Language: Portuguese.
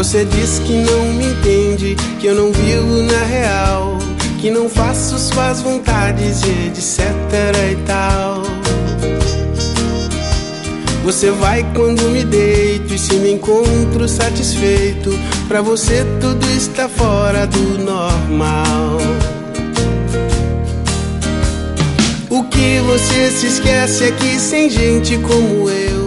Você diz que não me entende, que eu não vivo na real, que não faço suas vontades e etc e tal. Você vai quando me deito e se me encontro satisfeito. Pra você tudo está fora do normal. O que você se esquece é que sem gente como eu